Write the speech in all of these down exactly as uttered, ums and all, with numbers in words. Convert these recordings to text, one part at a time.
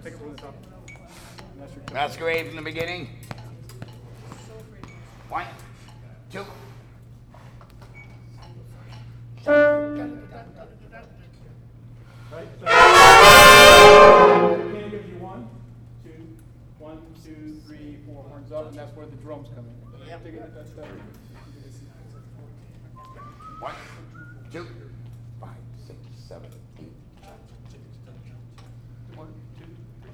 Take it from the top. Masquerade from the beginning. One, two. Right? So, okay, gives you one, two, one, two, three, four horns up, and that's where the drums come in. Yep. That's that. One, two, five, six, seven, eight. One, two, three.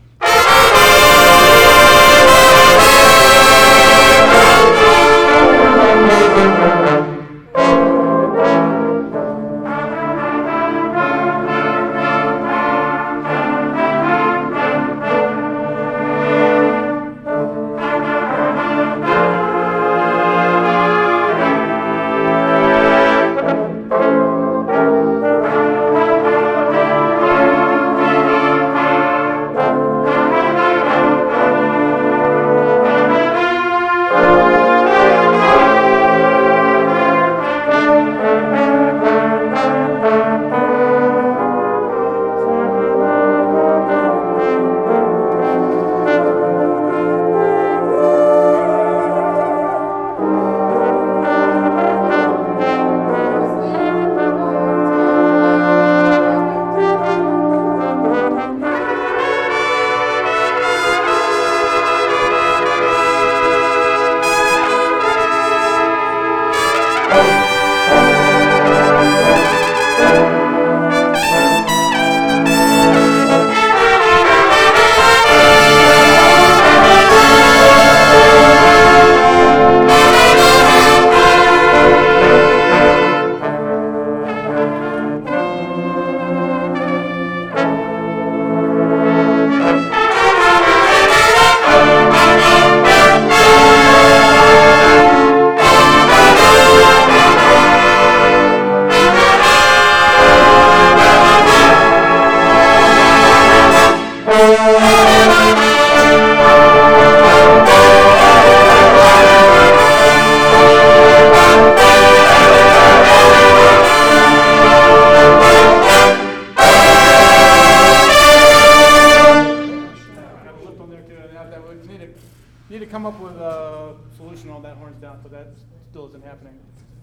Need to come up with a solution on that horns down, but that still isn't happening.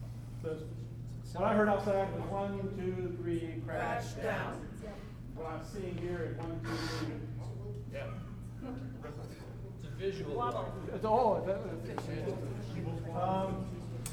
So what I heard outside was one, two, three, crash, crash down. down. What I'm seeing here is one, two, three. Yeah. It's a visual. It's all. It's, it's, it's, um,